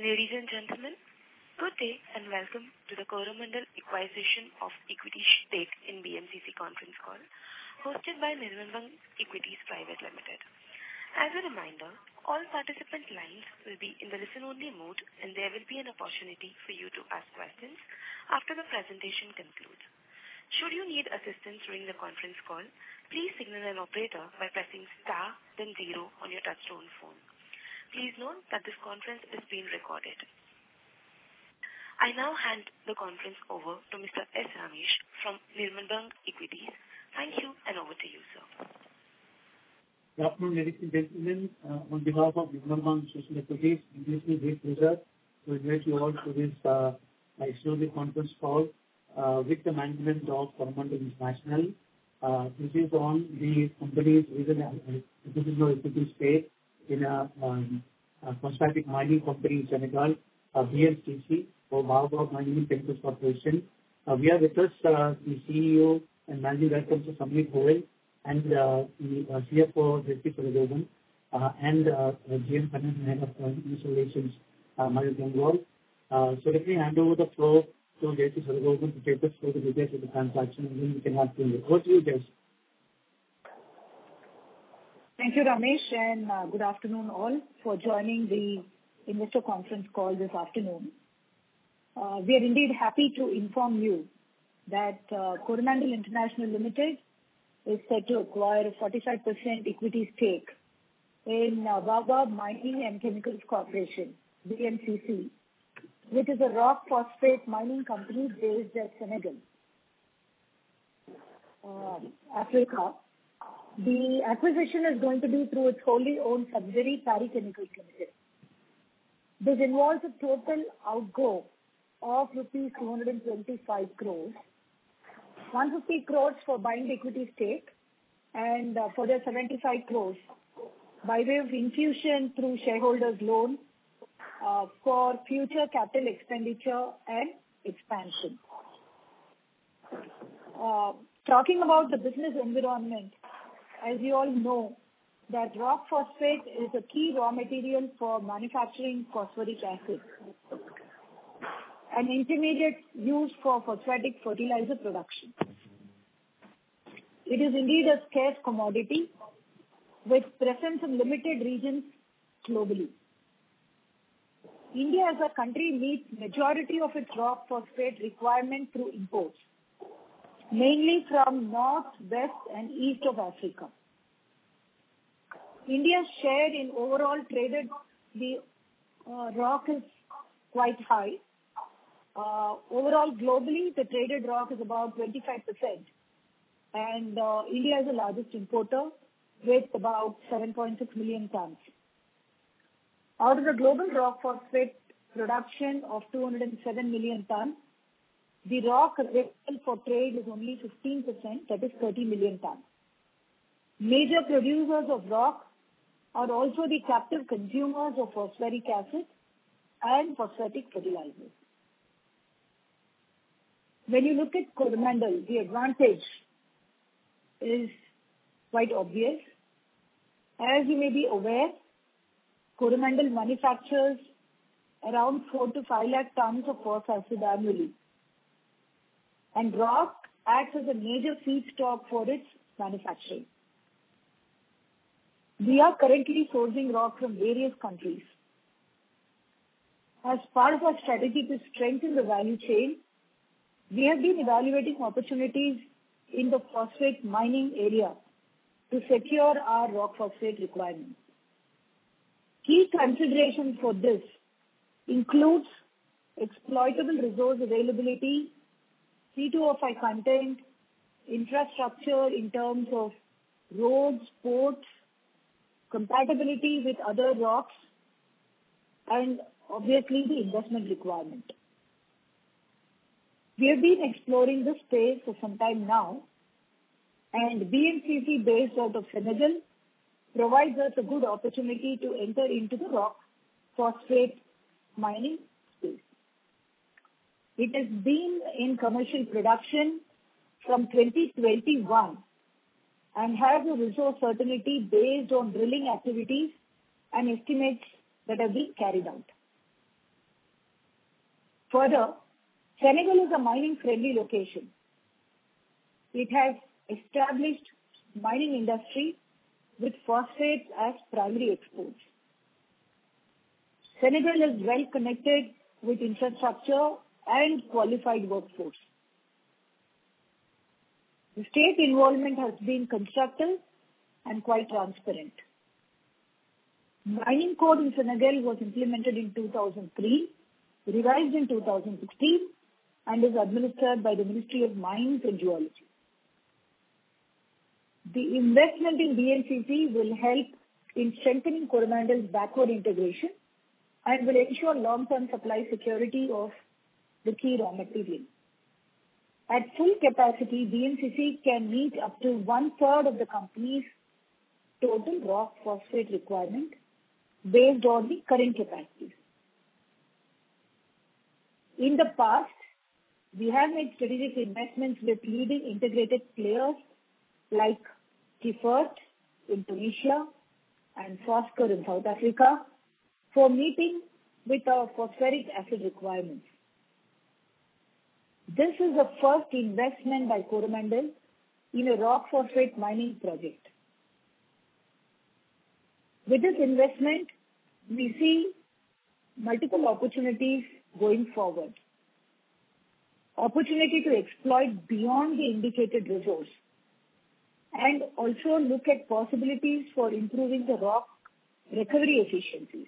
Ladies and gentlemen, good day and welcome to the Coromandel Acquisition of Equity Stake in BMCC conference call hosted by Nirmal Bang Equities Private Limited. As a reminder, all participant lines will be in the listen-only mode and there will be an opportunity for you to ask questions after the presentation concludes. Should you need assistance during the conference call, please signal an operator by pressing star then 0 on your touchtone phone. Please note that this conference is being recorded. I now hand the conference over to Mr. S. Ramesh from Nirmal Bang Equities. Thank you and over to you, sir. Good afternoon, ladies and gentlemen. On behalf of Nirmal Bang Equities, it gives me great pleasure to invite you all to this extraordinary conference call with the management of Coromandel International. This is on the company's recent equity stake in a phosphatic mining company in Senegal, BMCC, or Baobab Mining and Chemicals Corporation. We are with us the CEO and Managing Director, Mr. Samir Goel, and the CFO, Jyoti Saragopan, and GM Finance and Head of Investor Relations, Mario Gangwal. So let me hand over the floor to Jyoti Saragopan to take us through the details of the transaction, and then we can have Q&A. Over to you, Jyoti. Thank you, Ramesh, and good afternoon all for joining the investor conference call this afternoon. We are indeed happy to inform you that Coromandel International Limited is set to acquire a 45% equity stake in Baobab Mining and Chemicals Corporation, BMCC, which is a rock phosphate mining company based at Senegal, Africa. The acquisition is going to be through its wholly owned subsidiary, Pari Chemicals Limited. This involves a total outgo of rupees 225 crores, 150 crores for buying the equity stake, and further 75 crores by way of infusion through shareholders' loan for future capital expenditure and expansion. Talking about the business environment, as you all know, that rock phosphate is a key raw material for manufacturing phosphoric acid, an intermediate used for phosphatic fertilizer production. It is indeed a scarce commodity with presence in limited regions globally. India as a country meets majority of its rock phosphate requirement through imports, mainly from north, west and east of Africa. India's share in overall traded rock is quite high. Overall, globally, the traded rock is about 25%, and India is the largest importer with about 7.6 million tons. Out of the global rock phosphate production of 207 million tons, the rock available for trade is only 15%, that is 30 million tons. Major producers of rock are also the captive consumers of phosphoric acid and phosphatic fertilizers. When you look at Coromandel, the advantage is quite obvious. As you may be aware, Coromandel manufactures around 4 to 5 lakh tons of phosphoric acid annually, and rock acts as a major feedstock for its manufacturing. We are currently sourcing rock from various countries. As part of our strategy to strengthen the value chain, we have been evaluating opportunities in the phosphate mining area to secure our rock phosphate requirements. Key considerations for this includes exploitable resource availability, C2O5 content, infrastructure in terms of roads, ports, compatibility with other rocks, and obviously the investment requirement. We have been exploring this space for some time now, and BMCC based out of Senegal provides us a good opportunity to enter into the rock phosphate mining space. It has been in commercial production from 2021 and has a resource certainty based on drilling activities and estimates that have been carried out. Further, Senegal is a mining-friendly location. It has established mining industry with phosphates as primary exports. Senegal is well connected with infrastructure and qualified workforce. The state involvement has been constructive and quite transparent. Mining code in Senegal was implemented in 2003, revised in 2016, and is administered by the Ministry of Mines and Geology. The investment in BMCC will help in strengthening Coromandel's backward integration and will ensure long-term supply security of the key raw material. At full capacity, BMCC can meet up to one-third of the company's total rock phosphate requirement based on the current capacities. In the past, we have made strategic investments with leading integrated players like Kifert in Tunisia and Fosker in South Africa for meeting with our phosphoric acid requirements. This is the first investment by Coromandel in a rock phosphate mining project. With this investment, we see multiple opportunities going forward. Opportunity to exploit beyond the indicated resource and also look at possibilities for improving the rock recovery efficiencies.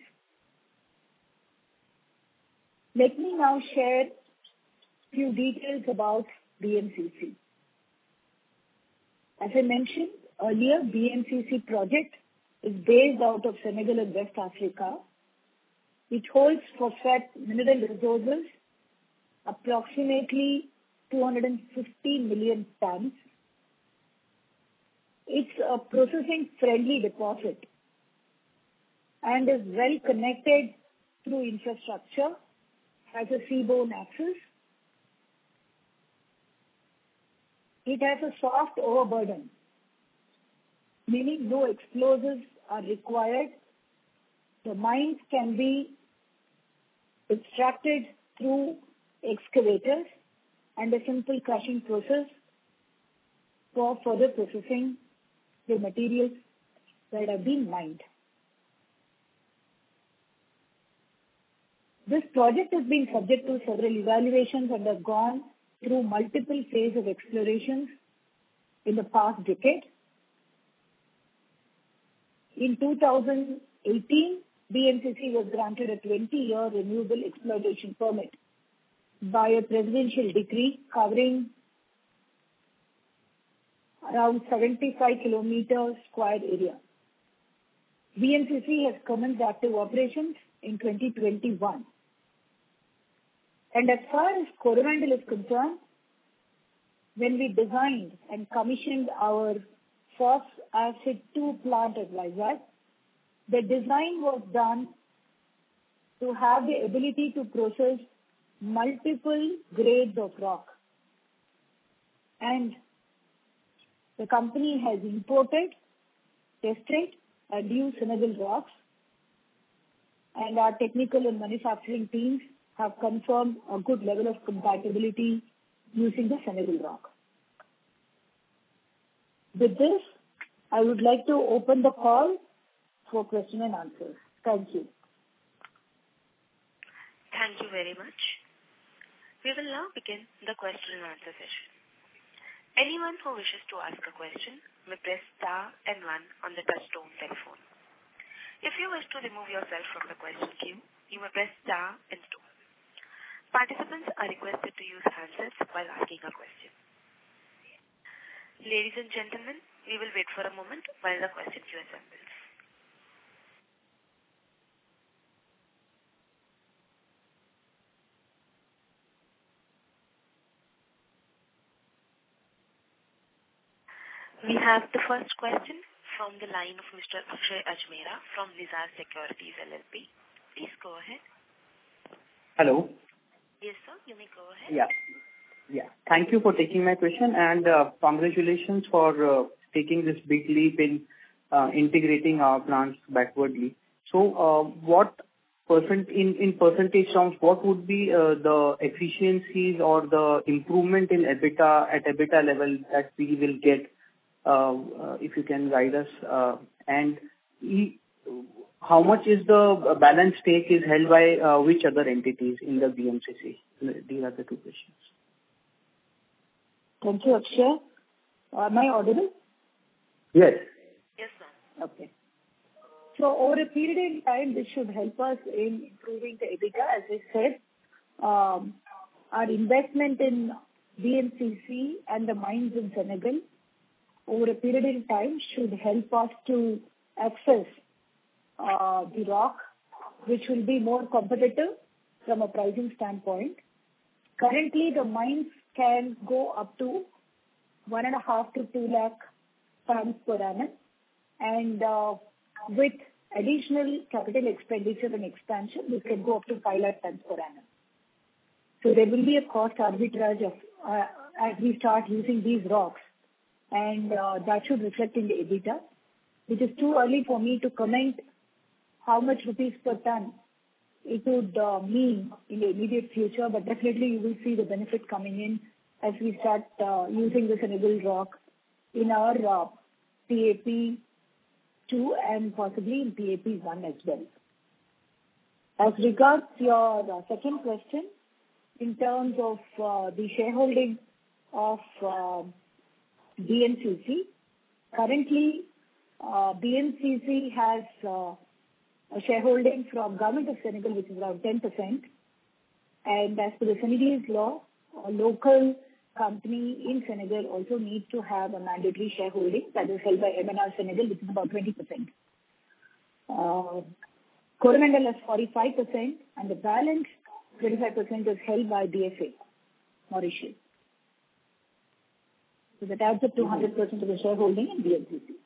Let me now share few details about BMCC. As I mentioned earlier, BMCC project is based out of Senegal and West Africa. It holds phosphate mineral resources approximately 250 million tons. It's a processing-friendly deposit and is well connected through infrastructure, has a seaborne access. It has a soft overburden, meaning no explosives are required. The mines can be extracted through excavators and a simple crushing process for further processing the materials that have been mined. This project has been subject to several evaluations and has gone through multiple phases of explorations in the past decade. In 2018, BMCC was granted a 20-year renewable exploitation permit by a presidential decree covering around 75 kilometers square area. BMCC has commenced active operations in 2021. And as far as Coromandel is concerned, when we designed and commissioned our Phos Acid 2 plant at Vizag, the design was done to have the ability to process multiple grades of rock. And the company has imported, tested, and used Senegal rocks, and our technical and manufacturing teams have confirmed a good level of compatibility using the Senegal rock. With this, I would like to open the call for question and answers. Thank you. Thank you very much. We will now begin the question and answer session. Anyone who wishes to ask a question may press star and 1 on the touchtone telephone. If you wish to remove yourself from the question queue, you may press star and 2. Participants are requested to use handsets while asking a question. Ladies and gentlemen, we will wait for a moment while the question queue assembles. We have the first question from the line of Mr. Akshay Ajmera from Nizar Securities LLP. Please go ahead. Hello. Yes, sir. You may go ahead. Yeah. Thank you for taking my question, and congratulations for taking this big leap in integrating our plants backwardly. So, what in percentage terms, what would be the efficiencies or the improvement in EBITDA at EBITDA level that we will get, if you can guide us? And how much is the balance stake is held by which other entities in the BMCC? These are the two questions. Thank you, Akshay. Am I audible? Yes. Yes, ma'am. Okay. So over a period in time, this should help us in improving the EBITDA. As I said, our investment in BMCC and the mines in Senegal over a period in time should help us to access the rock, which will be more competitive from a pricing standpoint. Currently, the mines can go up to 1.5 to 2 lakh tons per annum, and with additional capital expenditure and expansion, this can go up to 5 lakh tons per annum. So there will be a cost arbitrage of as we start using these rocks, and that should reflect in the EBITDA. It is too early for me to comment how much rupees per ton it would mean in the immediate future, but definitely you will see the benefit coming in as we start using the Senegal rock in our PAP2 and possibly in PAP1 as well. As regards your second question, in terms of the shareholding of BMCC, currently BMCC has a shareholding from Government of Senegal, which is around 10%. And as per the Senegalese law, a local company in Senegal also needs to have a mandatory shareholding that is held by MNR Senegal, which is about 20%. Coromandel has 45%, and the balance 25% is held by DFA, Mauritius. So that adds up to 100% of the shareholding in BMCC.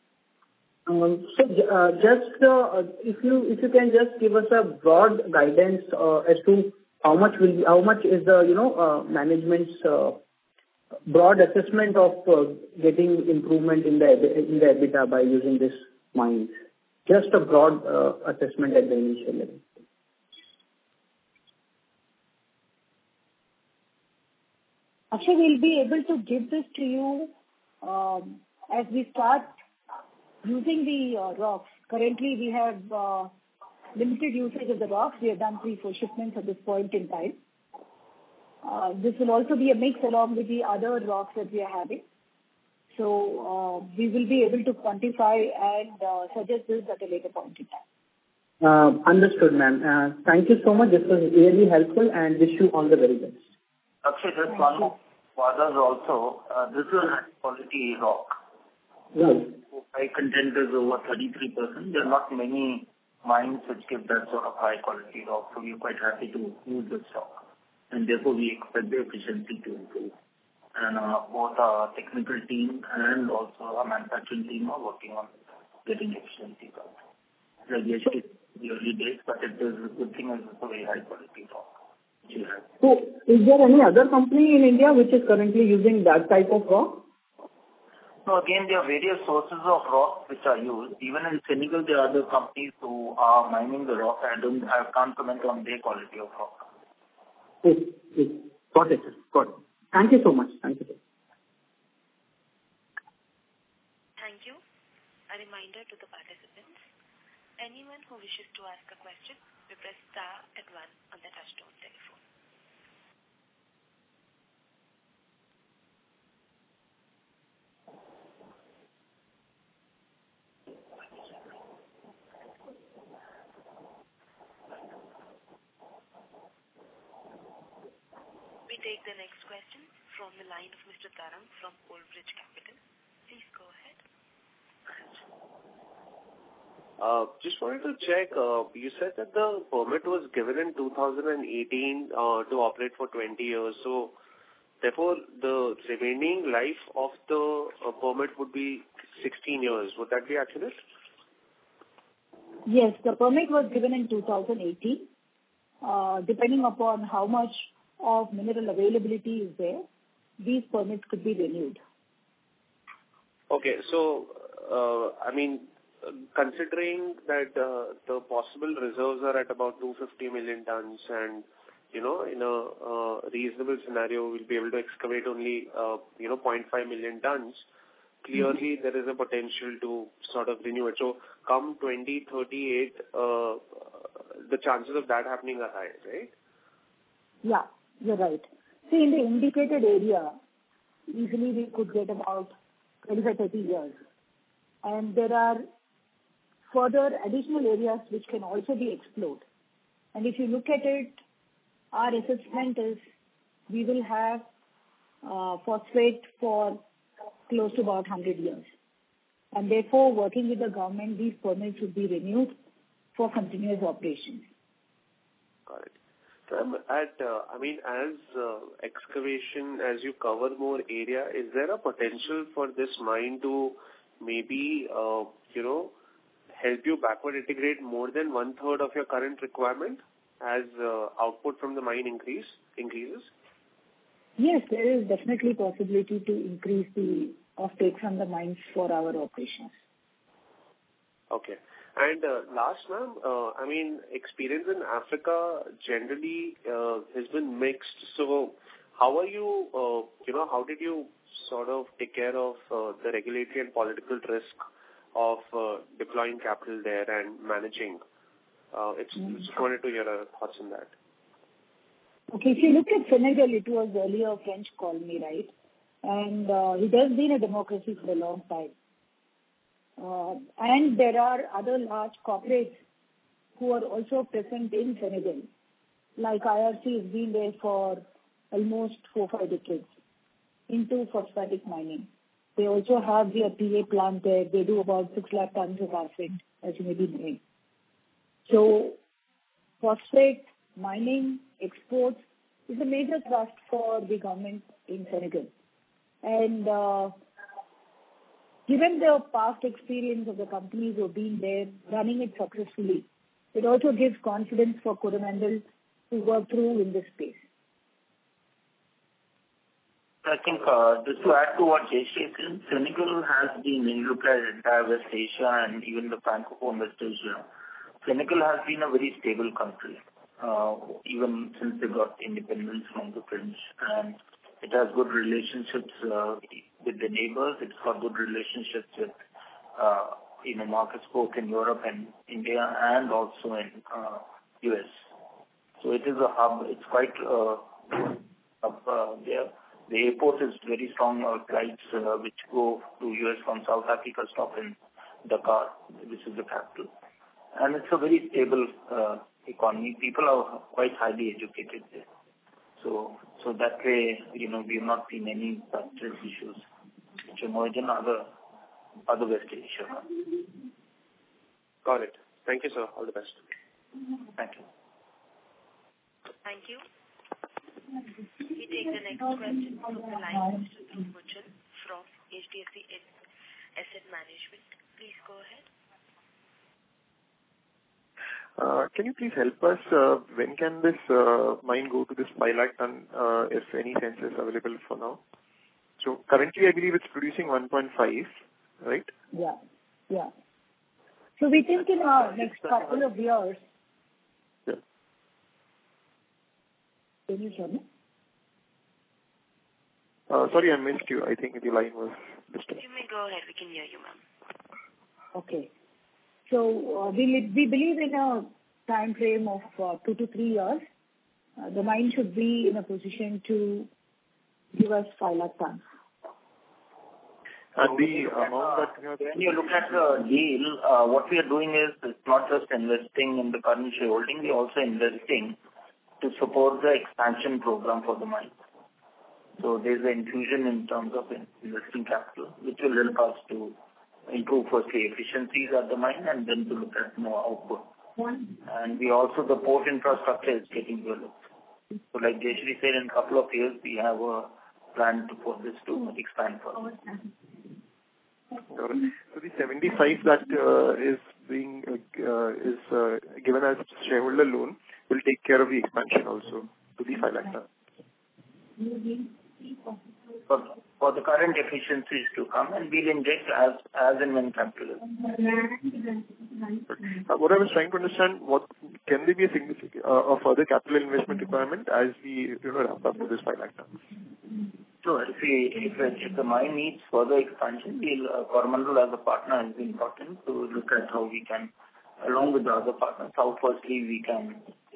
If you can just give us a broad guidance as to how much is the management's broad assessment of getting improvement in the EBITDA by using this mines. Just a broad assessment at the initial level. Actually, we'll be able to give this to you as we start using the rocks. Currently, we have limited usage of the rocks. We have done 3-4 shipments at this point in time. This will also be a mix along with the other rocks that we are having. So we will be able to quantify and suggest this at a later point in time. Understood, ma'am. Thank you so much. This was really helpful, and wish you all the very best. Actually, just one more others also. This is a high quality rock. Right. High content is over 33%. There are not many mines which give that sort of high quality rock, so we are quite happy to use this rock. And therefore, we expect the efficiency to improve. And both our technical team and also our manufacturing team are working on getting efficiency up. Yes, it's the early days, but it is a good thing, it's a very high quality rock. So, is there any other company in India which is currently using that type of rock? So again, there are various sources of rock which are used. Even in Senegal, there are other companies who are mining the rock. I can't comment on their quality of rock. Okay. Got it. Thank you so much. Thank you. A reminder to the participants, anyone who wishes to ask a question, we press star and 1 on the touchtone telephone. We take the next question from the line of Mr. Tarang from Old Bridge Capital. Please go ahead. Just wanted to check, you said that the permit was given in 2018 to operate for 20 years. So, therefore, the remaining life of the permit would be 16 years. Would that be accurate? Yes, the permit was given in 2018. Depending upon how much of mineral availability is there, these permits could be renewed. Okay, so, considering that the possible reserves are at about 250 million tons and, in a reasonable scenario, we'll be able to excavate only, 0.5 million tons. Clearly, there is a potential to sort of renew it. So, come 2038, the chances of that happening are high, right? Yeah, you're right. See, in the indicated area, easily we could get about 25-30 years. And there are further additional areas which can also be explored. And if you look at it, our assessment is we will have phosphate for close to about 100 years. And therefore, working with the government, these permits should be renewed for continuous operations. Got it. So, as excavation, as you cover more area, is there a potential for this mine to maybe, help you backward integrate more than 1/3 of your current requirement as output from the mine increases? Yes, there is definitely possibility to increase the offtake from the mines for our operations. Okay. And last, ma'am, experience in Africa generally has been mixed. So how are you, how did you sort of take care of the regulatory and political risk of deploying capital there and managing? Just wanted to hear your thoughts on that. Okay, if you look at Senegal, it was earlier a French colony, right? And it has been a democracy for a long time. And there are other large corporates who are also present in Senegal. Like IRC has been there for almost 4-5 decades into phosphatic mining. They also have their PA plant there. They do about 6 lakh tons of acid, as you may be knowing. So phosphate mining, exports is a major thrust for the government in Senegal. And given the past experience of the companies who have been there running it successfully, it also gives confidence for Coromandel to work through in this space. I think just to add to what Jayashree said, Senegal has been, when you look at entire West Asia and even the Francophone West Asia, Senegal has been a very stable country, even since they got independence from the French. And it has good relationships with the neighbors. It's got good relationships with, markets both in Europe and India and also in US. So it is a hub. It's quite there. The airport is very strong. Flights which go to US from South Africa stop in Dakar, which is the capital. And it's a very stable economy. People are quite highly educated there. So that way, we have not seen any such issues which emerge in other West Asia. Got it. Thank you, sir. All the best. Thank you. Thank you. We take the next question from the line of Mr. Dhruv Muchal from HDFC Asset Management. Please go ahead. Can you please help us, when can this mine go to this 5 lakh ton, if any sense is available for now? So currently I believe it's producing 1.5, right? Yeah. So we think in our next couple of years. Yeah. Can you hear me? Sorry, I missed you. I think the line was disturbed. You may go ahead. We can hear you, ma'am. Okay. So we believe in a time frame of 2 to 3 years. The mine should be in a position to give us 5 lakh tons. And the amount that you have... When you look at the deal, what we are doing is it's not just investing in the current shareholding, we are also investing to support the expansion program for the mine. So there's an infusion in terms of investing capital, which will help us to improve firstly efficiencies at the mine and then to look at more output. And we also, the port infrastructure is getting developed. So like Jayashree said, in a couple of years, we have a plan for this to expand further. So the 75 that is being given as shareholder loan will take care of the expansion also to the 5 lakh ton. for the current efficiencies to come, and we'll inject as and when capital. What I was trying to understand, what can there be a significant further capital investment requirement as we ramp up to this 5 lakh tons? So if the mine needs further expansion, Coromandel as a partner has been important to look at how we can, along with the other partners, how firstly we can,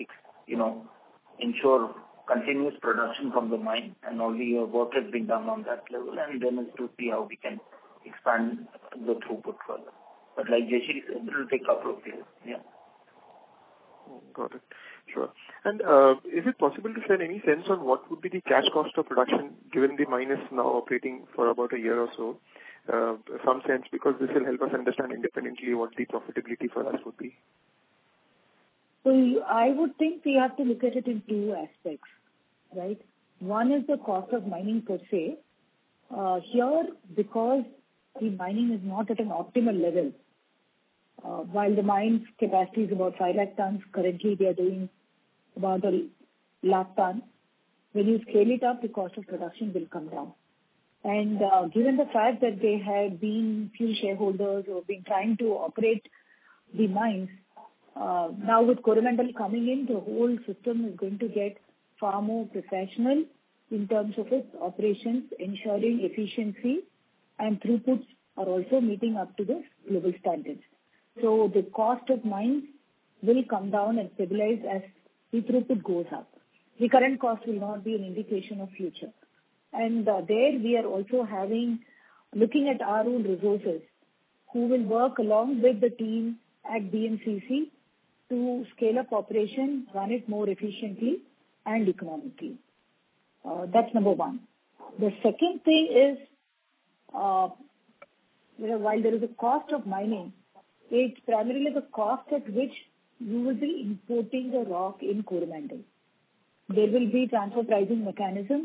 ensure continuous production from the mine, and all the work has been done on that level, and then is to see how we can expand the throughput further. But like Jayashree said, it will take a couple of years. Yeah. Got it. Sure. And is it possible to share any sense on what would be the cash cost of production given the mine is now operating for about a year or so? Some sense, because this will help us understand independently what the profitability for us would be. So I would think we have to look at it in two aspects, right? One is the cost of mining per se. Here, because the mining is not at an optimal level, while the mine's capacity is about 5 lakh tons, currently they are doing about 1 lakh tons. When you scale it up, the cost of production will come down. And given the fact that they had been few shareholders who have been trying to operate the mines, now with Coromandel coming in, the whole system is going to get far more professional in terms of its operations, ensuring efficiency and throughputs are also meeting up to the global standards. So the cost of mines will come down and stabilize as the throughput goes up. The current cost will not be an indication of future. And there we are also looking at our own resources who will work along with the team at BMCC to scale up operation, run it more efficiently and economically. That's number one. The second thing is, while there is a cost of mining, it's primarily the cost at which you will be importing the rock in Coromandel. There will be transfer pricing mechanisms,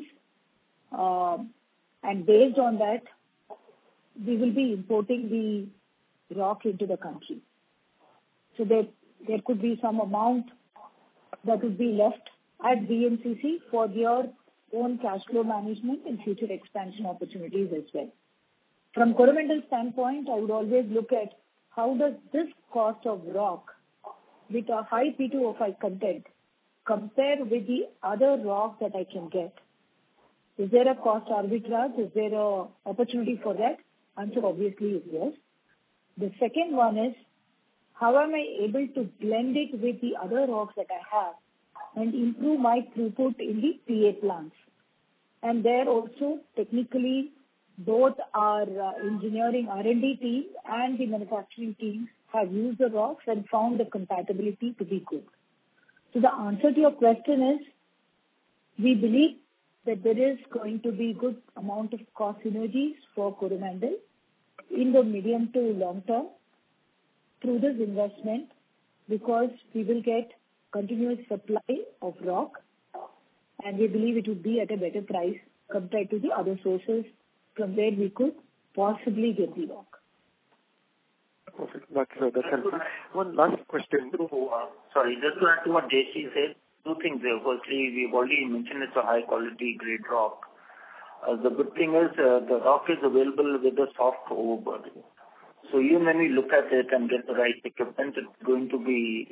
and based on that, we will be importing the rock into the country. So there could be some amount that would be left at BMCC for their own cash flow management and future expansion opportunities as well. From Coromandel's standpoint, I would always look at how does this cost of rock with a high P2O5 content compare with the other rock that I can get. Is there a cost arbitrage? Is there an opportunity for that? Answer obviously is yes. The second one is, how am I able to blend it with the other rocks that I have and improve my throughput in the PA plants? And there also, technically, both our engineering R&D team and the manufacturing teams have used the rocks and found the compatibility to be good. So the answer to your question is, we believe that there is going to be good amount of cost synergies for Coromandel in the medium to long term through this investment, because we will get continuous supply of rock, and we believe it would be at a better price compared to the other sources from where we could possibly get the rock. Perfect. That's helpful. One last question. Sorry, just to add to what Jayashree said, two things there. Firstly, we've already mentioned it's a high quality grade rock. The good thing is the rock is available with a soft overburden. So even when we look at it and get the right equipment, it's going to be,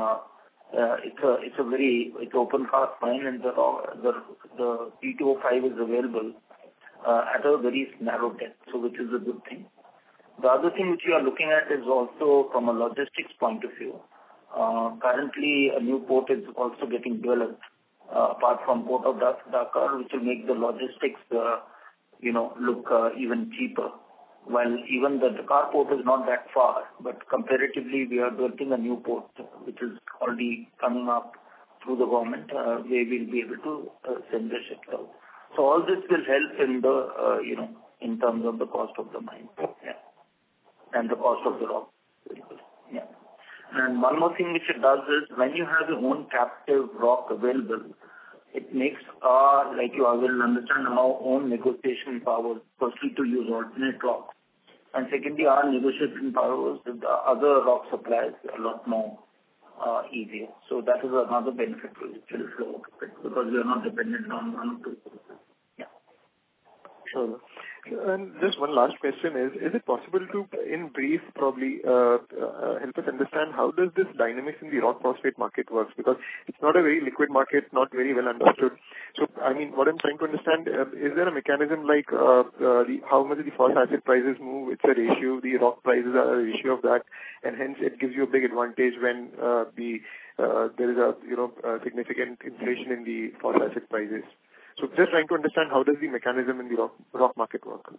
it's open cast mine, and the P2O5 is available at a very narrow depth, so which is a good thing. The other thing which we are looking at is also from a logistics point of view. Currently, a new port is also getting developed, apart from Port of Dakar, which will make the logistics, look even cheaper. While even the Dakar port is not that far, but comparatively, we are building a new port, which is already coming up through the government, where we'll be able to send the ships out. So all this will help in the, in terms of the cost of the mine. Yeah. And the cost of the rock. Yeah. And one more thing which it does is, when you have your own captive rock available, it makes like you will understand our own negotiation power, firstly to use alternate rocks, and secondly our negotiation powers with the other rock suppliers a lot more easier. So that is another benefit which will flow because we are not dependent on one or two. Yeah. Sure. And just one last question is it possible to, in brief, probably help us understand how does this dynamics in the rock phosphate market works? Because it's not a very liquid market, not very well understood. So, I mean, what I'm trying to understand, is there a mechanism like how much the phosphate acid prices move? It's a ratio. The rock prices are a ratio of that, and hence it gives you a big advantage when there is a significant inflation in the phosphate acid prices. So just trying to understand how does the mechanism in the rock market work?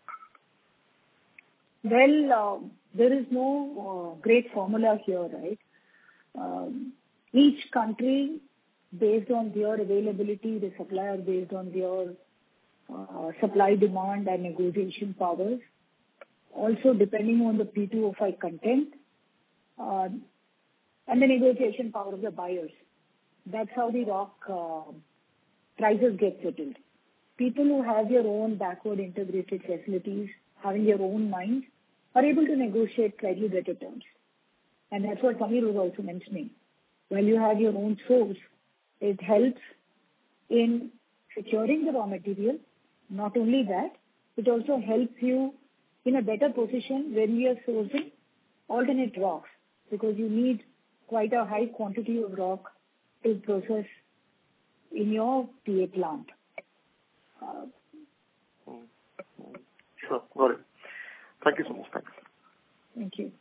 Well, there is no great formula here, right? Each country, based on their availability, the supplier based on their supply demand and negotiation powers, also depending on the P2O5 content and the negotiation power of the buyers. That's how the rock prices get settled. People who have their own backward integrated facilities, having their own mines, are able to negotiate slightly better terms. And that's what Samir was also mentioning. When you have your own source, it helps in securing the raw material. Not only that, it also helps you in a better position when you are sourcing alternate rocks, because you need quite a high quantity of rock to process in your PA plant. Sure, got it. Thank you so much. Thanks. Thank you.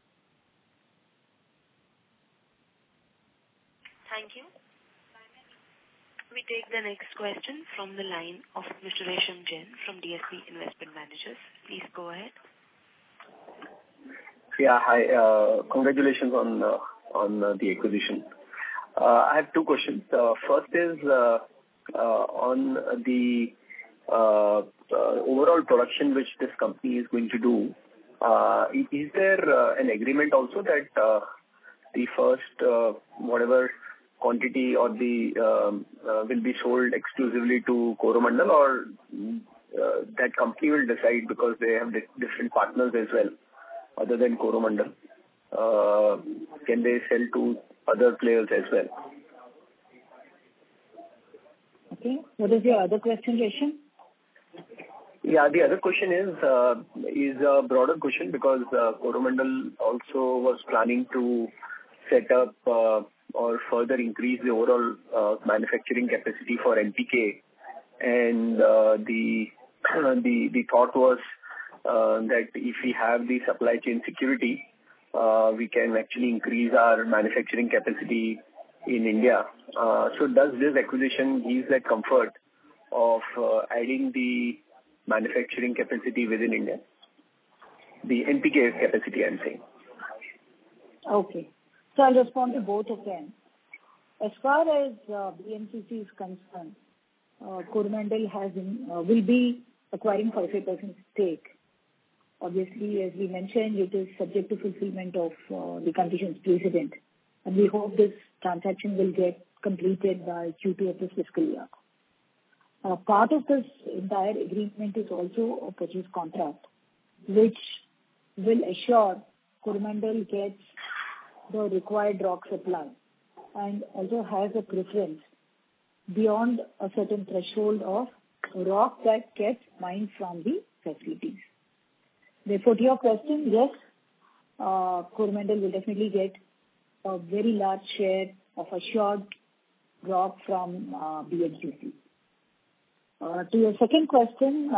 Thank you. We take the next question from the line of Mr. Resham Jain from DSP Investment Managers. Please go ahead. Yeah, hi. Congratulations on the acquisition. I have two questions. First is on the overall production which this company is going to do. Is there an agreement also that the first whatever quantity or the will be sold exclusively to Coromandel, or that company will decide because they have different partners as well other than Coromandel? Can they sell to other players as well? Okay. What is your other question, Resham? Yeah, the other question is a broader question because Coromandel also was planning to set up or further increase the overall manufacturing capacity for NPK, and the thought was that if we have the supply chain security, we can actually increase our manufacturing capacity in India. So does this acquisition give that comfort of adding the manufacturing capacity within India? The NPK capacity, I'm saying. Okay. So I'll respond to both of them. As far as BMCC is concerned, Coromandel will be acquiring 45% stake. Obviously, as we mentioned, it is subject to fulfillment of the conditions precedent, and we hope this transaction will get completed by Q2 of this fiscal year. Part of this entire agreement is also a purchase contract, which will assure Coromandel gets the required rock supply and also has a preference beyond a certain threshold of rock that gets mined from the facilities. Therefore, to your question, yes, Coromandel will definitely get a very large share of assured rock from BMCC. To your second question,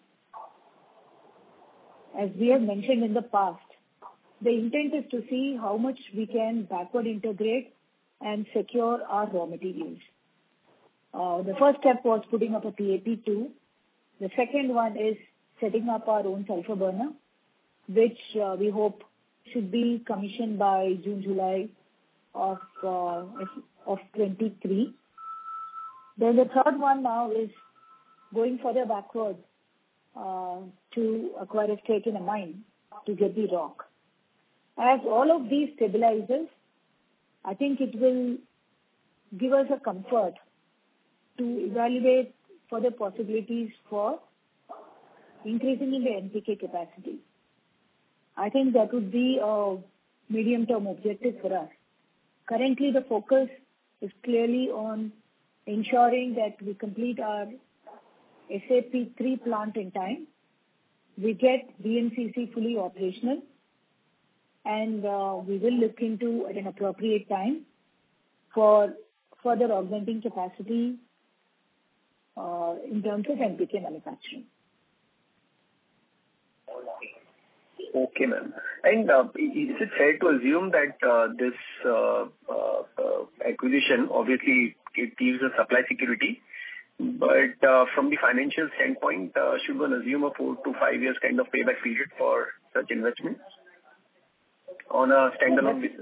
as we have mentioned in the past, the intent is to see how much we can backward integrate and secure our raw materials. The first step was putting up a PAP2. The second one is setting up our own sulfur burner, which we hope should be commissioned by June, July of 23. Then the third one now is going further backward to acquire a stake in a mine to get the rock. As all of these stabilizes, I think it will give us a comfort to evaluate further possibilities for increasing in the NPK capacity. I think that would be a medium-term objective for us. Currently, the focus is clearly on ensuring that we complete our SAP 3 plant in time, we get BMCC fully operational, and we will look into at an appropriate time for further augmenting capacity in terms of NPK manufacturing. Okay, ma'am. And is it fair to assume that this acquisition, obviously, it gives a supply security, but from the financial standpoint, should one assume a 4 to 5 years kind of payback period for such investments on a standalone basis?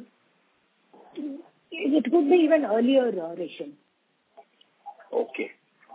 It could be even earlier, Resham. Okay.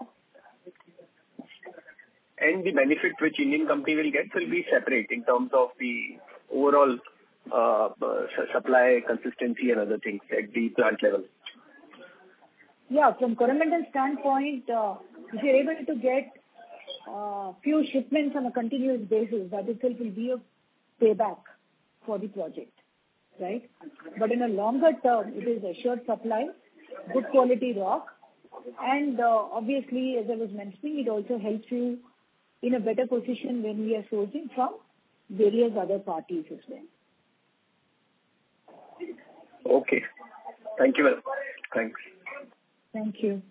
And the benefit which Indian company will get will be separate in terms of the overall supply consistency and other things at the plant level. Yeah, from Coromandel standpoint, if you're able to get few shipments on a continuous basis, that itself will be a payback for the project, right? But in a longer term, it is assured supply, good quality rock, and obviously, as I was mentioning, it also helps you in a better position when we are sourcing from various other parties as well. Okay. Thank you. Thanks. Thank you.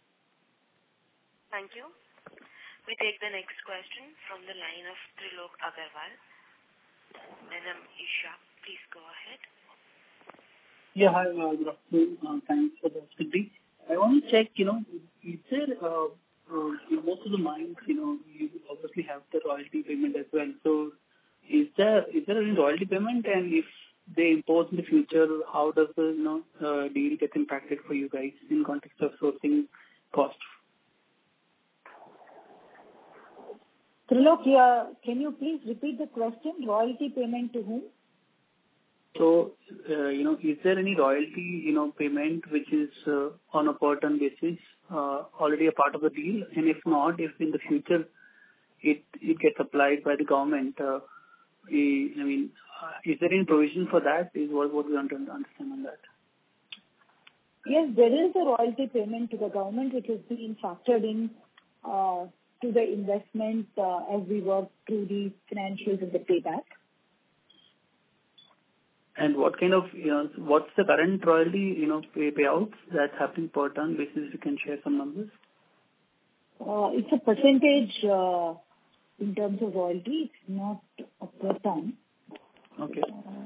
Thank you. We take the next question from the line of Trilok Agarwal. Madam Isha, please go ahead. Yeah, hi, good afternoon. Thanks for the opportunity. I want to check, is there, in most of the mines, you obviously have the royalty payment as well. So is there any royalty payment, and if they impose in the future, how does the deal get impacted for you guys in context of sourcing cost? Trilok, can you please repeat the question? Royalty payment to whom? So, is there any royalty, payment which is on a per ton basis already a part of the deal? And if not, if in the future it gets applied by the government, is there any provision for that? Is what we want to understand on that. Yes, there is a royalty payment to the government which is being factored in to the investment as we work through the financials of the payback. And what kind of, what's the current royalty, payouts that's happening per ton basis? If you can share some numbers. It's a percentage in terms of royalty. It's not a per ton. Okay.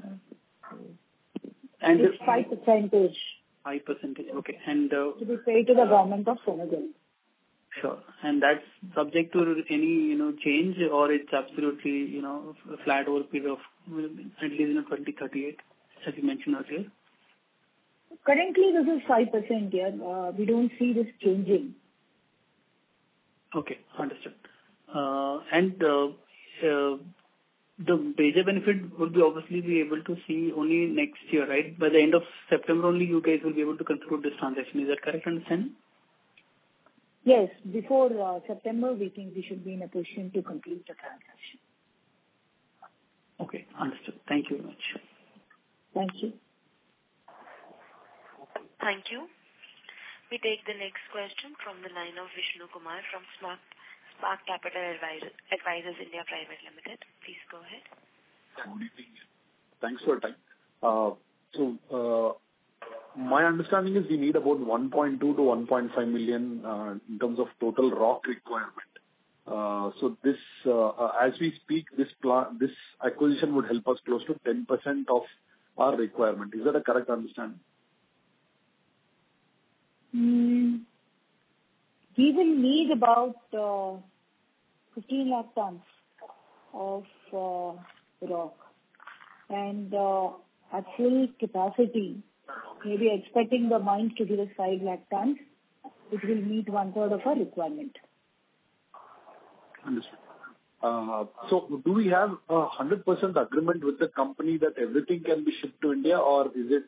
And it's 5%. 5%. Okay. And to be paid to the government of Senegal. Sure. And that's subject to any, change, or it's absolutely, flat over a period of at least 2038, as you mentioned earlier? Currently, this is 5% here. We don't see this changing. Okay, understood. And the major benefit would be obviously be able to see only next year, right? By the end of September only, you guys will be able to conclude this transaction. Is that correct understanding? Yes, before September, we think we should be in a position to complete the transaction. Okay, understood. Thank you very much. Thank you. Thank you. We take the next question from the line of Vishnu Kumar from Spark Capital Advisors India Private Limited. Please go ahead. Good evening. Thanks for your time. My understanding is we need about 1.2 to 1.5 million in terms of total rock requirement. So this, as we speak, this acquisition would help us close to 10% of our requirement. Is that a correct understanding? We will need about 15 lakh tons of rock, and at full capacity, maybe expecting the mines to give us 5 lakh tons, it will meet 1/3 of our requirement. Understood. So do we have a 100% agreement with the company that everything can be shipped to India, or is it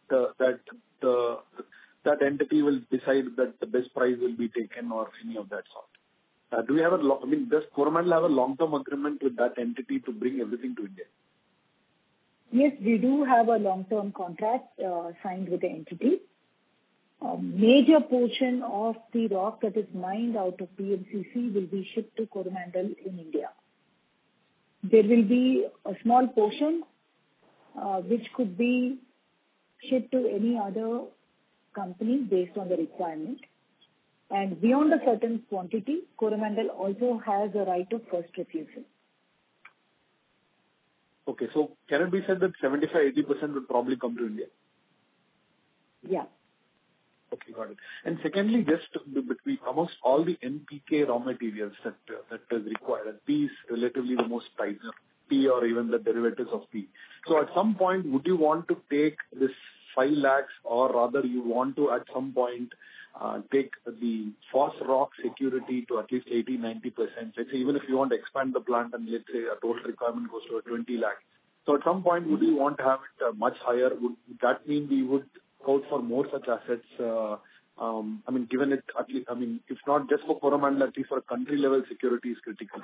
that entity will decide that the best price will be taken or any of that sort? Do we have does Coromandel have a long-term agreement with that entity to bring everything to India? Yes, we do have a long-term contract signed with the entity. a major portion of the rock that is mined out of BMCC will be shipped to Coromandel in India. There will be a small portion which could be shipped to any other company based on the requirement. And beyond a certain quantity, Coromandel also has a right of first refusal. Okay, so can it be said that 75-80% would probably come to India? Yeah. Okay, got it. And secondly, just between amongst all the NPK raw materials that is required, and P is relatively the most tighter, P or even the derivatives of P. So at some point, would you want to take this 5 lakhs, or rather you want to at some point take the phos rock security to at least 80-90%? Let's say even if you want to expand the plant and let's say a total requirement goes to 20 lakhs. So at some point, would you want to have it much higher? Would that mean we would out for more such assets? I mean, given it at least, I mean, if not just for Coromandel, at least for country level security is critical.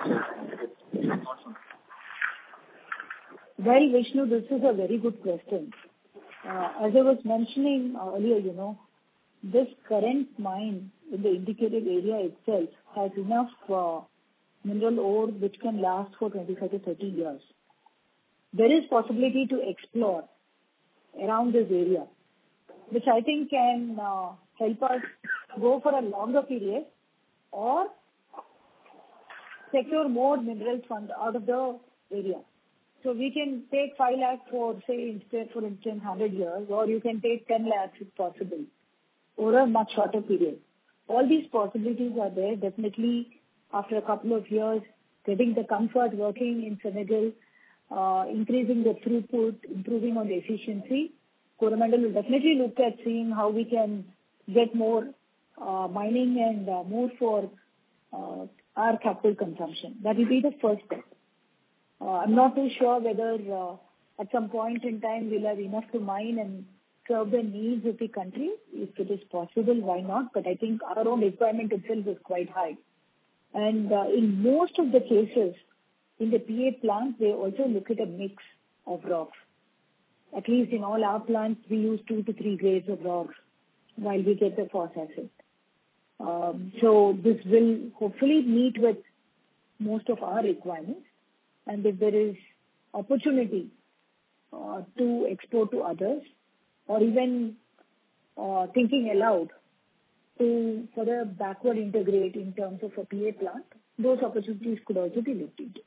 Well, Vishnu, this is a very good question. As I was mentioning earlier, this current mine in the indicated area itself has enough mineral ore which can last for 25 to 30 years. There is possibility to explore around this area, which I think can help us go for a longer period or secure more minerals out of the area. So we can take 5 lakhs for, say, for instance, 100 years, or you can take 10 lakhs if possible, over a much shorter period. All these possibilities are there. Definitely, after a couple of years, getting the comfort working in Senegal, increasing the throughput, improving on the efficiency, Coromandel will definitely look at seeing how we can get more mining and more for our capital consumption. That will be the first step. I'm not too sure whether at some point in time we'll have enough to mine and serve the needs of the country. If it is possible, why not? But I think our own requirement itself is quite high. And in most of the cases, in the PA plant, they also look at a mix of rocks. At least in all our plants, we use 2 to 3 grades of rocks while we get the phos acid. So this will hopefully meet with most of our requirements. And if there is opportunity to export to others, or even thinking aloud to further backward integrate in terms of a PA plant, those opportunities could also be looked into.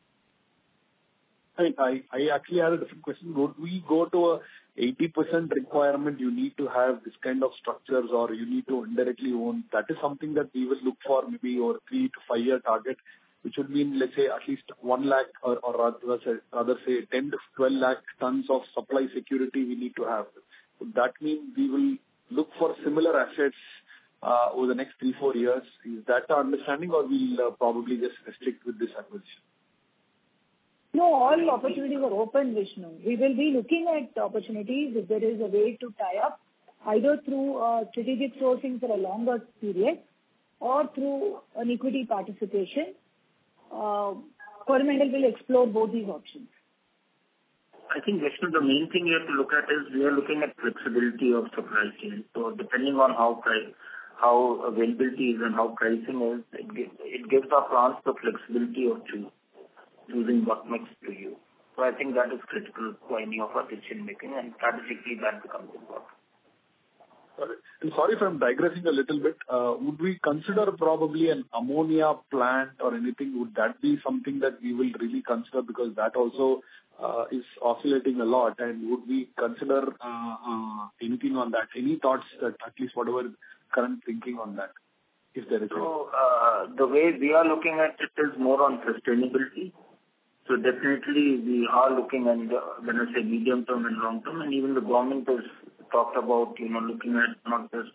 I actually had a different question. Would we go to a 80% requirement, you need to have this kind of structures, or you need to indirectly own? That is something that we will look for maybe over 3 to 5 year target, which would mean, let's say, at least 1 lakh or rather say 10 to 12 lakh tons of supply security we need to have. Would that mean we will look for similar assets over the next 3-4 years? Is that our understanding, or we'll probably just restrict with this acquisition? No, all opportunities are open, Vishnu. We will be looking at opportunities if there is a way to tie up, either through strategic sourcing for a longer period or through an equity participation. Coromandel will explore both these options. I think, Vishnu, the main thing you have to look at is we are looking at flexibility of supply chain. So depending on how availability is and how pricing is, it gives our plants the flexibility of choosing what mix to use. So I think that is critical for any of our decision making, and strategically that becomes important. Got it. And sorry if I'm digressing a little bit. Would we consider probably an ammonia plant or anything? Would that be something that we will really consider, because that also is oscillating a lot? And would we consider anything on that? Any thoughts that at least whatever current thinking on that, if there is? So the way we are looking at it is more on sustainability. So definitely we are looking at, when I say medium term and long term, and even the government has talked about, looking at not just,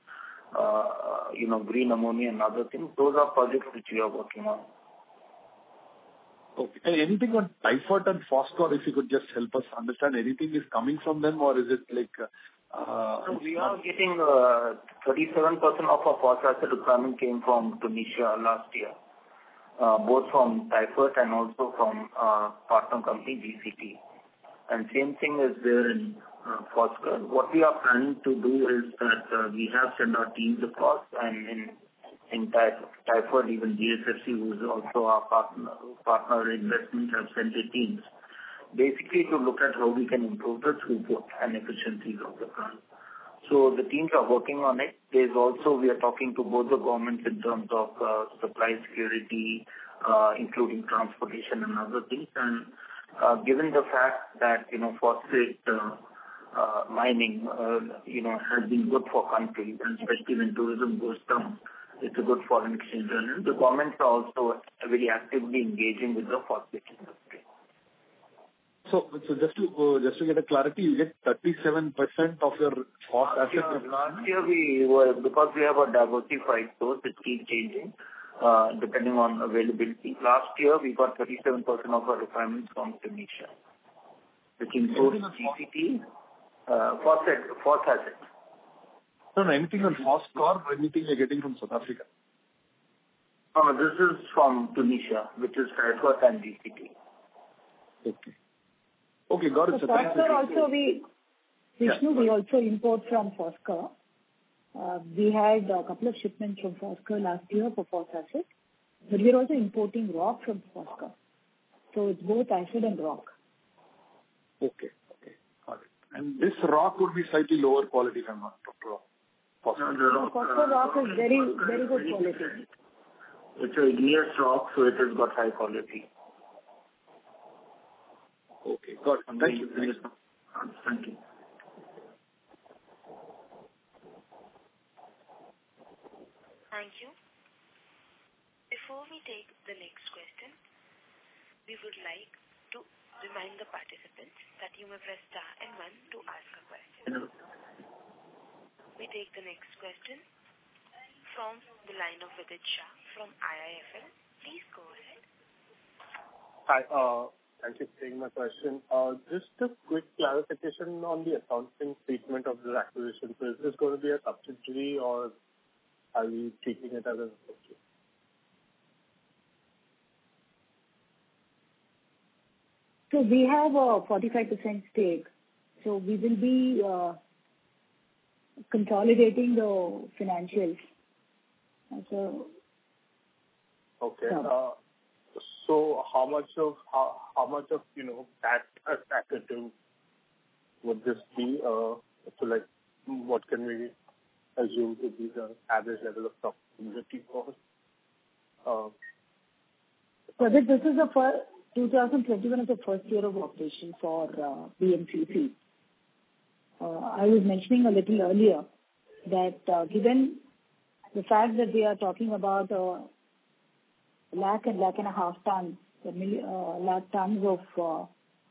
green ammonia and other things. Those are projects which we are working on. Okay. And anything on typhoid and phosphor, if you could just help us understand, anything is coming from them, or is it like... So we are getting 37% of our phosphoric acid requirement came from Tunisia last year, both from typhoid and also from partner company GCT. And same thing is there in Foskor. What we are planning to do is that we have sent our teams across, and in Twyford, even GSFC, who is also our partner investment, have sent their teams, basically to look at how we can improve the throughput and efficiencies of the plant. So the teams are working on it. There's also, we are talking to both the governments in terms of supply security, including transportation and other things. And given the fact that, phosphate mining, has been good for country, and especially when tourism goes down, it's a good foreign exchange. And the governments are also very actively engaging with the phosphate industry. So just to get a clarity, you get 37% of your phos assets. Last year because we have a diversified source, it keeps changing depending on availability. Last year we got 37% of our requirements from Tunisia, which includes GCT, phos assets. No, anything on Foskor or anything you're getting from South Africa? No, this is from Tunisia, which is Twyford and GCT. Okay, got it. So Foskor also we also import from Foskor. We had a couple of shipments from Foskor last year for phos acid, but we're also importing rock from Foskor. So it's both acid and rock. Okay, got it. And this rock would be slightly lower quality than rock. Foskor rock is very, very good quality. It's a igneous rock, so it has got high quality. Okay, got it. Thank you. Thank you. Thank you. Before we take the next question, we would like to remind the participants that you may press star and 1 to ask a question. We take the next question from the line of Vidit Shah from IIFL. Please go ahead. Hi, thank you for taking my question. Just a quick clarification on the accounting treatment of this acquisition. So is this going to be a subsidiary or are we treating it as a subsidiary? So we have a 45% stake. So we will be consolidating the financials. So, okay. So how much of that accretive would this be? So like, what can we assume to be the average level of profitability for? So this is the first 2021 is the first year of operation for BMCC. I was mentioning a little earlier that given the fact that we are talking about lakh and a half tons, lakh tons of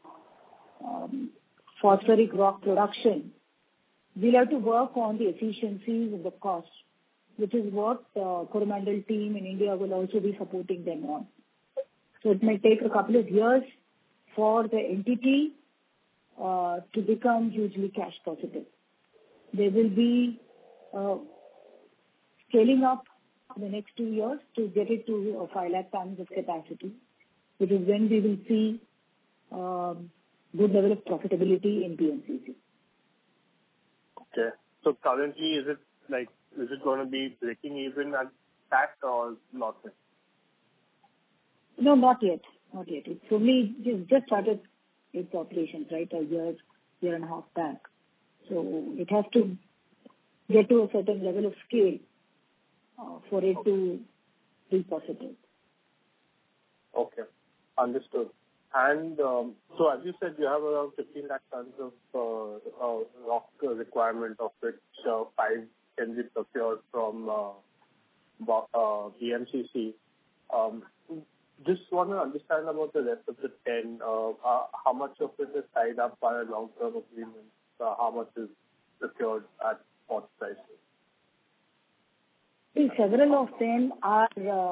phosphoric rock production, we'll have to work on the efficiencies and the cost, which is what Coromandel team in India will also be supporting them on. So it may take a couple of years for the entity to become hugely cash positive. They will be scaling up in the next 2 years to get it to 5 lakh tons of capacity, which is when we will see good level of profitability in BMCC. Okay. So currently, is it going to be breaking even at that or not? No, not yet. It's only just started its operations, right? A year and a half back. So it has to get to a certain level of scale for it to be possible. Okay, understood. And so as you said, you have around 15 lakh tons of rock requirement, of which 5 can be procured from BMCC. Just want to understand about the rest of the 10. How much of it is tied up by a long-term agreement? How much is procured at spot prices? See, several of them are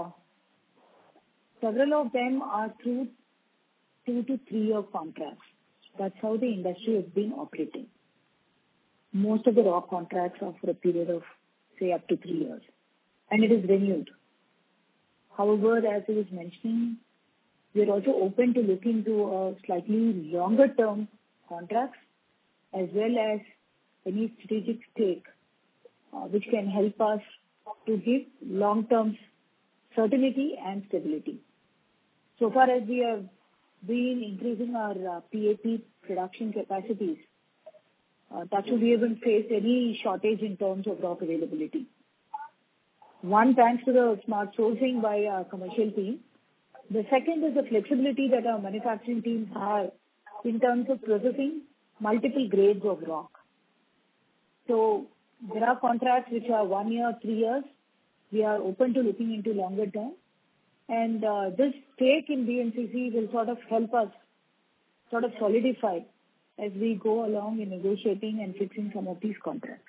through 2 to 3 year contracts. That's how the industry has been operating. Most of the rock contracts are for a period of, say, up to 3 years. And it is renewed. However, as I was mentioning, we are also open to looking to slightly longer term contracts as well as any strategic stake, which can help us to give long-term certainty and stability. So far as we have been increasing our PAP production capacities, that should we haven't faced any shortage in terms of rock availability. One, thanks to the smart sourcing by our commercial team. The second is the flexibility that our manufacturing teams have in terms of processing multiple grades of rock. So there are contracts which are 1 year, 3 years. We are open to looking into longer term. And this stake in BMCC will sort of help us sort of solidify as we go along in negotiating and fixing some of these contracts.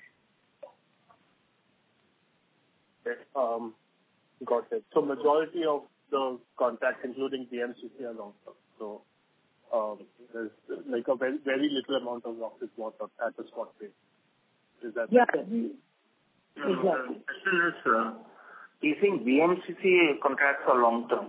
Okay. Got it. So majority of the contracts, including BMCC, are long-term. So there's like a very, very little amount of rock is bought at the spot rate. Is that exactly? The question is, do you think BMCC contracts are long-term?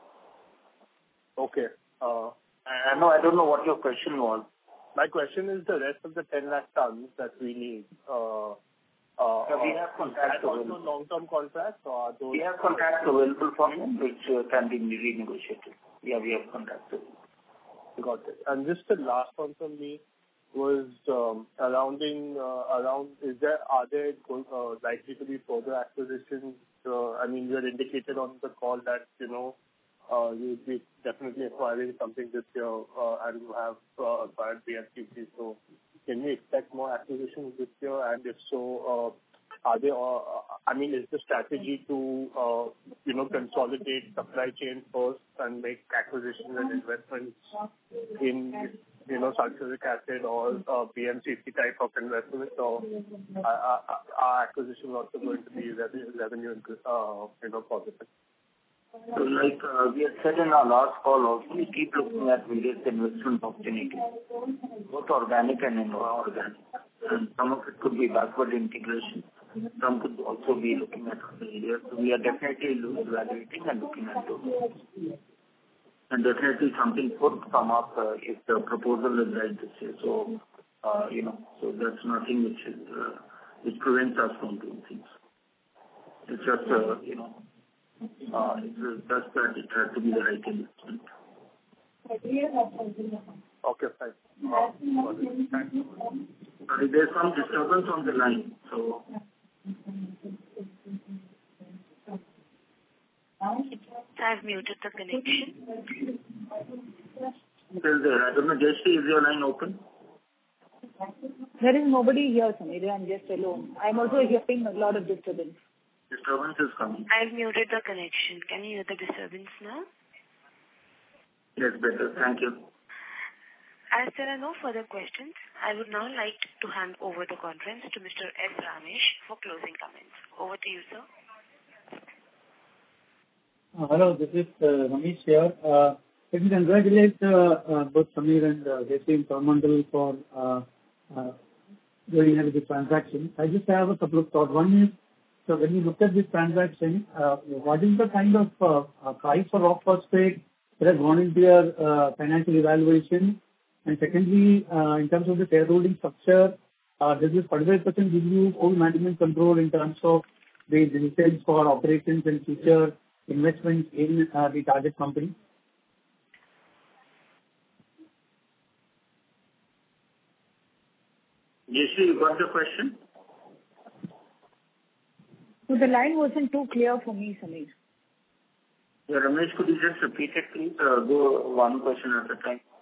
Okay. I don't know what your question was. My question is the rest of the 10 lakh tons that we need. We have contracts available. Long-term contracts, or are those? We have contracts available for them, which can be renegotiated. Yeah, we have contracts available. Got it. And just the last one from me was around are there likely to be further acquisitions? I mean, you had indicated on the call that you'll be definitely acquiring something this year, and you have acquired BMCC. So can we expect more acquisitions this year? And if so, are they? Is the strategy to consolidate supply chain first and make acquisitions and investments in sulfuric acid or BMCC type of investments, or are acquisitions also going to be revenue positive? So like we had said in our last call also, we keep looking at various investment opportunities, both organic and inorganic. And some of it could be backward integration. Some could also be looking at other areas. So we are definitely evaluating and looking at those. And definitely something could come up if the proposal is right this year. So, so that's nothing which prevents us from doing things. It's just, it's just that it has to be the right investment. Okay, fine. Thanks. Sorry, there's some disturbance on the line, so. I've muted the connection. Still there. I don't know, Jayashree, is your line open? There is nobody here, Samir. I'm just alone. I'm also hearing a lot of disturbance. Disturbance is coming. I've muted the connection. Can you hear the disturbance now? Yes, better. Thank you. As there are no further questions, I would now like to hand over the conference to Mr. S. Ramesh for closing comments. Over to you, sir. Hello, this is Ramesh here. Let me congratulate both Samir and Jayashree and Coromandel for going ahead with the transaction. I just have a couple of thoughts. One is, so when you look at this transaction, what is the kind of price for rock phosphate that has gone into your financial evaluation? And secondly, in terms of the shareholding structure, does this 45% give you full management control in terms of the decisions for operations and future investments in the target company? Jayashree, you got the question? So the line wasn't too clear for me, Samir. Yeah, Ramesh, could you just repeat it, please? Go one question at a time.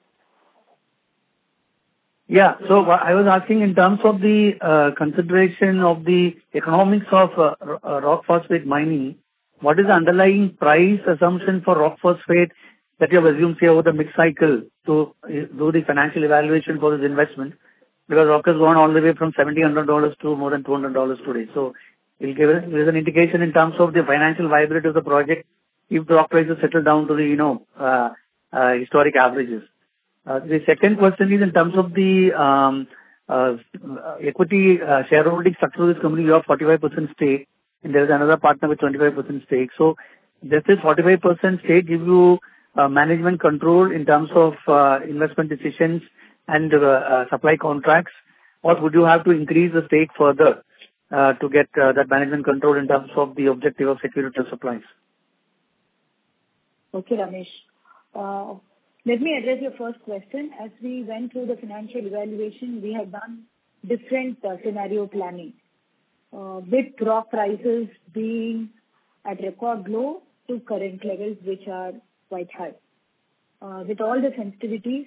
Yeah. So I was asking in terms of the consideration of the economics of rock phosphate mining, what is the underlying price assumption for rock phosphate that you have assumed here over the mid-cycle to do the financial evaluation for this investment? Because rock has gone all the way from $1,700 to more than $200 today. So it will give us an indication in terms of the financial viability of the project if the rock prices settle down to the historic averages. The second question is in terms of the equity shareholding structure of this company. You have 45% stake, and there is another partner with 25% stake. So does this 45% stake give you management control in terms of investment decisions and supply contracts, or would you have to increase the stake further to get that management control in terms of the objective of security of supplies? Okay, Ramesh. Let me address your first question. As we went through the financial evaluation, we have done different scenario planning, with rock prices being at record low to current levels, which are quite high. With all the sensitivities,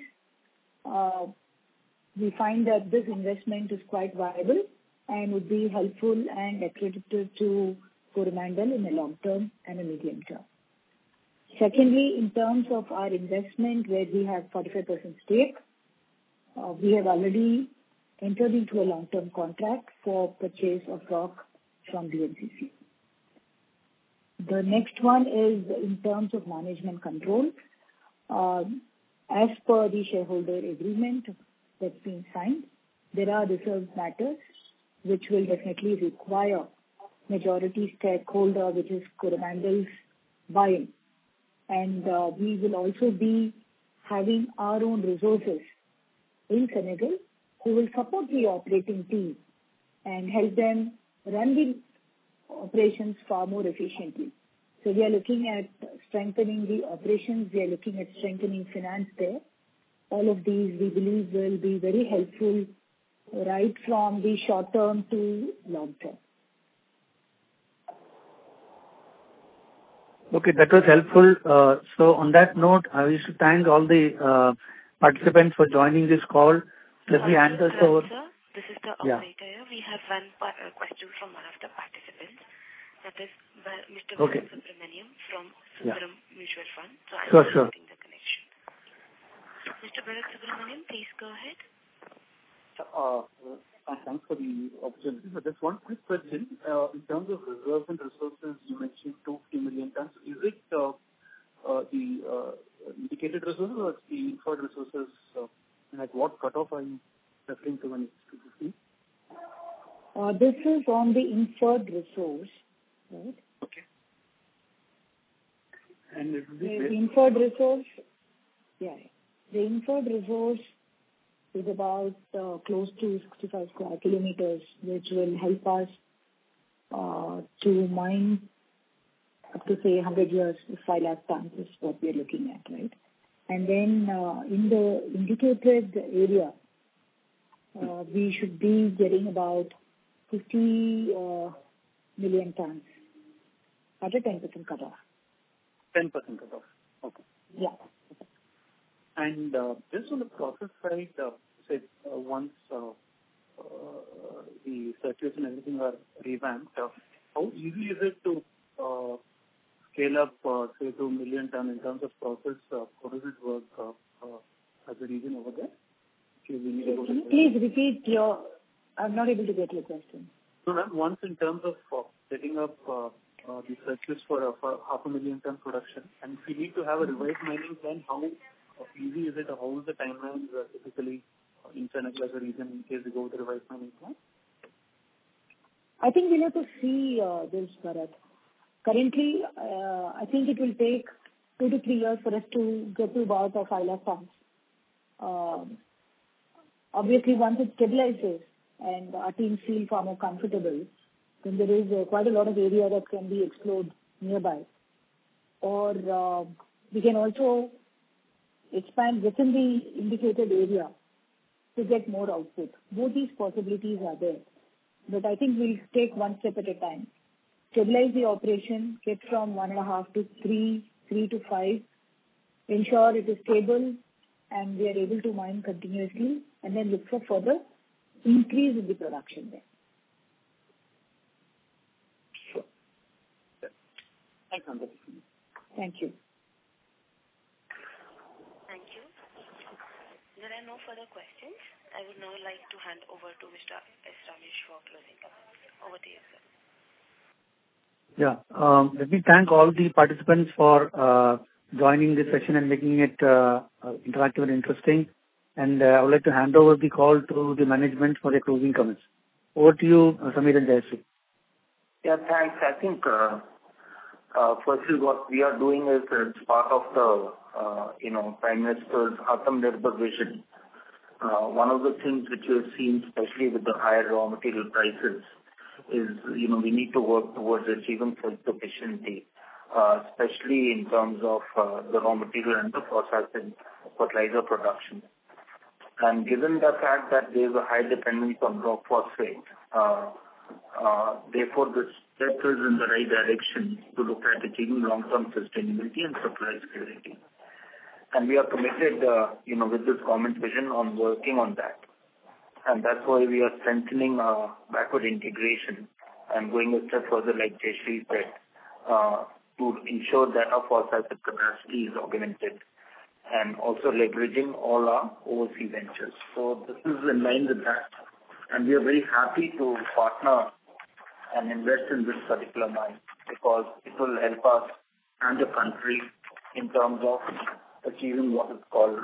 we find that this investment is quite viable and would be helpful and accretive to Coromandel in the long term and the medium term. Secondly, in terms of our investment, where we have 45% stake, we have already entered into a long-term contract for purchase of rock from BMCC. The next one is in terms of management control. As per the shareholder agreement that's been signed, there are reserved matters which will definitely require majority stakeholder, which is Coromandel's buy-in. And we will also be having our own resources in Senegal who will support the operating team and help them run the operations far more efficiently. So we are looking at strengthening the operations. We are looking at strengthening finance there. All of these, we believe, will be very helpful right from the short term to long term. Okay, that was helpful. So on that note, I wish to thank all the participants for joining this call. Let me hand this over. Sir, this is the operator. Yeah. We have one question from one of the participants. That is Mr. Bharat Subramaniam from Sundaram Mutual Fund. So I'm connecting the connection. Mr. Bharat Subramaniam, please go ahead. Thanks for the opportunity. So just one quick question. In terms of reserves and resources, you mentioned 250 million tons. Is it the indicated resources or the inferred resources? And at what cutoff are you referring to when it's 250? This is on the inferred resource, right? Okay. And it will be the inferred resource, the inferred resource is about close to 65 square kilometers, which will help us to mine up to say 100 years, 5 lakh tons is what we are looking at, right? And then in the indicated area, we should be getting about 50 million tons at a 10% cutoff. 10% cutoff. Okay. Yeah. And just on the process side, say once the circuits and everything are revamped, how easy is it to scale up, say, to 1 million ton in terms of process? How does it work as a region over there? Can you please repeat your... I'm not able to get your question. No, ma'am. Once in terms of setting up the circuits for 500,000 ton production, and if we need to have a revised mining plan, how easy is it, or how is the timelines typically in Senegal as a region in case we go with the revised mining plan? I think we'll have to see this, Bharat. Currently, I think it will take 2 to 3 years for us to get to about 5 lakh tons. Obviously, once it stabilizes and our teams feel far more comfortable, then there is quite a lot of area that can be explored nearby. Or we can also expand within the indicated area to get more output. Both these possibilities are there. But I think we'll take one step at a time. Stabilize the operation, get from 1.5 to 3, 3 to 5, ensure it is stable and we are able to mine continuously, and then look for further increase in the production there. Sure. Thanks, Nanda. Thank you. Thank you. There are no further questions. I would now like to hand over to Mr. S. Ramesh for closing comments. Over to you, sir. Yeah. Let me thank all the participants for joining this session and making it interactive and interesting. And I would like to hand over the call to the management for their closing comments. Over to you, Samir and Jayashree. Yeah, thanks. I think firstly what we are doing is it's part of the Prime Minister's Atmanirbhar vision One of the things which we have seen, especially with the higher raw material prices, is, we need to work towards achieving self-sufficiency, especially in terms of the raw material and the phosphate and fertilizer production. And given the fact that there is a high dependence on rock phosphate, therefore the step is in the right direction to look at achieving long-term sustainability and supply security. And we are committed, with this government vision on working on that. And that's why we are strengthening our backward integration and going a step further, like Jayashree said, to ensure that our phosphate capacity is augmented and also leveraging all our overseas ventures. So this is in line with that. And we are very happy to partner and invest in this particular mine because it will help us and the country in terms of achieving what is called,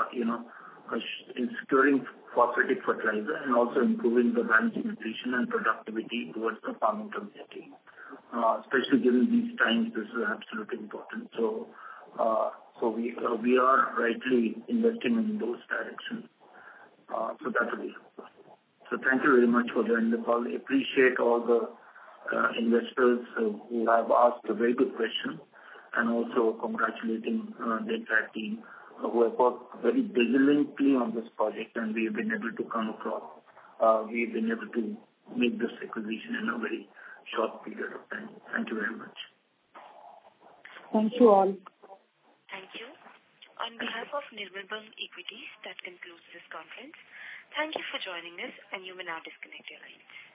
securing phosphatic fertilizer and also improving the balanced nutrition and productivity towards the farming community. Especially given these times, this is absolutely important. So we are rightly investing in those directions. So that will be helpful. So thank you very much for joining the call. I appreciate all the investors who have asked a very good question, and also congratulating the entire team who have worked very diligently on this project, and we've been able to come across. We've been able to make this acquisition in a very short period of time. Thank you very much. Thank you all. Thank you. On behalf of Nirmal Bang Equities, that concludes this conference. Thank you for joining us, and you may now disconnect your lines.